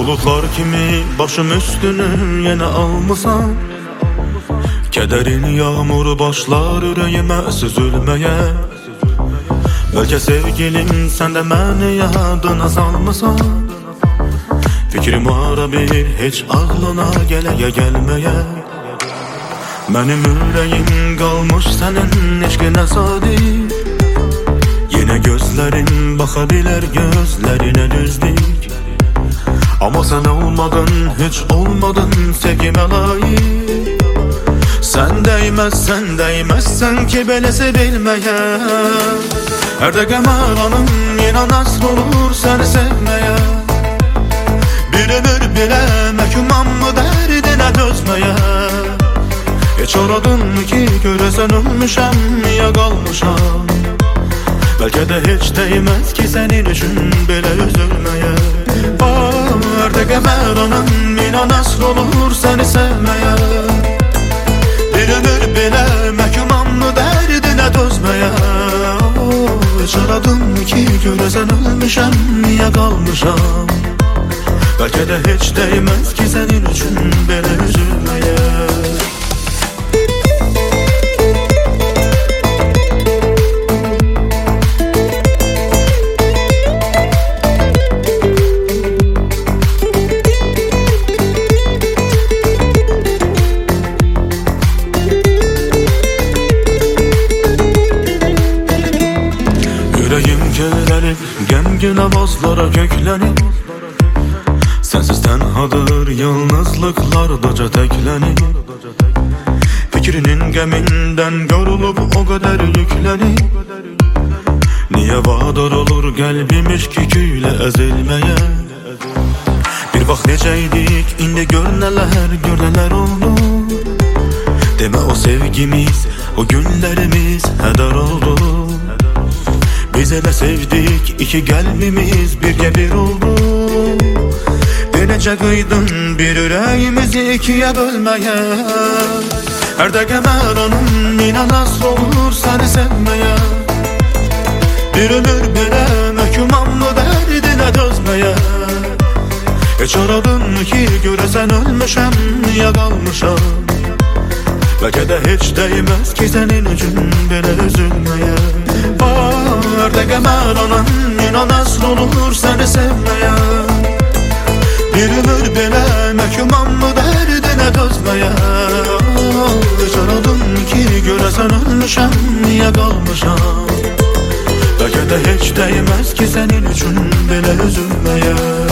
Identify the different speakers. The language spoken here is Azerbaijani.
Speaker 1: Bulutlar kimi başım üstünü yenə almısan. Kədərin yağmur başlar ürəyimə süzülməyə. Bəlkə sevgilim sən də məni yadına salmısan. Fikrim ara bir heç ağlına gələyə gəlməyə. Mənim ürəyim qalmış sənin eşqinə sadiq. Yenə gözlərin baxa bilər gözlərinə düzdük. Amma sən olmadın, heç olmadın sevgimə layiq. Sən dəyməzsən ki belə sevilməyə. Hər dəqiqə məranım yenə nəsr olur səni sevməyə. Bir ömür belə məhkumam dərdinə dözməyə. Heç aradın ki görəsən ölmüşəm ya qalmışam. Bəlkə də heç dəyməz ki sənin üçün belə üzülməyə. Hər dəqiqə məranım yenə nəsr olur səni sevməyə. Bir ömür belə məhkumam dərdinə dözməyə. Heç aradın ki görəsən ölmüşəm ya qalmışam. Bəlkə də heç dəyməz ki sənin üçün belə üzülməyə. Ürəyim kövrəlib, qəmgin avazlara köklənib. Sənsiz tənhadır, yalnızlıqlardaca təklənib. Fikrinin qəmindən yorulub o qədər yüklənib. Niyə vadar olur qəlbimiz küküylə əzilməyə. Bir vaxt necəydik, indi gör nələr oldu. Demə o sevgimiz, o günlərimiz hədər oldu. Biz elə sevdik, iki qəlbimiz birgə bir oldu. Necə qıydın bir ürəyimizi ikiyə bölməyə. Hər dəqiqə məranım yenə nəsr olur səni sevməyə. Bir ömür belə məhkumam dərdinə dözməyə. Heç aradın ki görəsən ölmüşəm ya qalmışam. Bəlkə də heç dəyməz ki sənin üçün belə üzülməyə. Hər dəqiqə məranım yenə nəsr olur səni sevməyə. Bir ömür belə məhkumam dərdinə dözməyə. Heç aradın ki görəsən ölmüşəm ya qalmışam. Bəlkə də heç dəyməz ki sənin üçün belə üzülməyə.